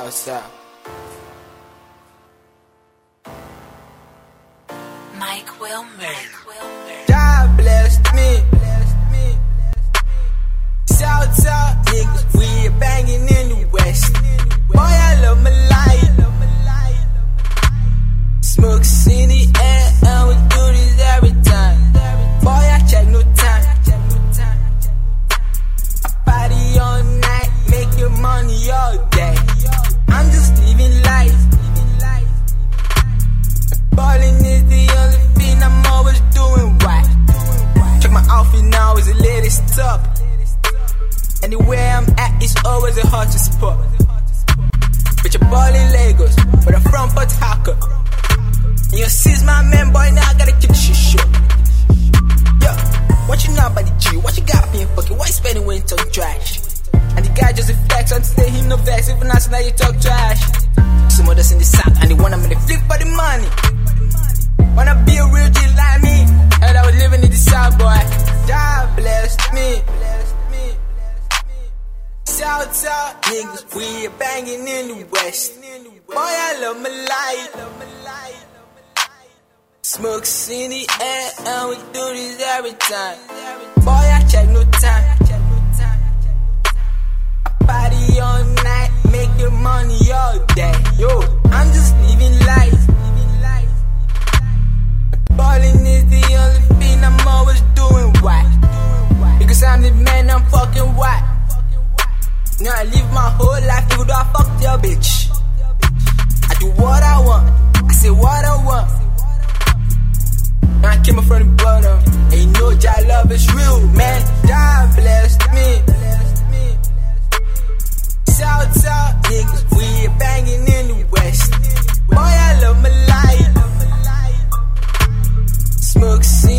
South. Mike Wilmer. God blessed me. South niggas, we banging in the West. Boy, I love my life. Smokes in the air, and we do this every time. Boy, I check no time. I party all night, making money all day. I'm just living life. Ballin' is the only thing I'm always doing right. Check my outfit now, it's the latest top. Anywhere I'm at, it's always a hot spot. Bitch, I'm ballin' Lagos, but I'm from Port Harcourt. And you see my man, boy, now I gotta keep shit short. Yo, what you know about the G? What you got being fucking? Why you spending when you talk trash? And the guy just a flex until him no vex. Even now, now you talk trash. Some others in the sack, and they wanna make a flip for the money. Wanna be a real G like me, and I was living in the South, boy. God blessed me. South niggas, we banging in the West. Boy, I love my life. Smokes in the air, and we do this every time. Boy, I check no time. I party all night, making money all day. Yo, I'm just living life. Ballin' is the only thing I'm always doing right. Because I'm the man, I'm fucking white. Now I live my whole life, even though I fucked your bitch. I do what I want, I say what I want. Now I came up from the bottom, and you know Jah love is real, man. God blessed me. South niggas, we banging in the West. Boy, I love my life. Smokes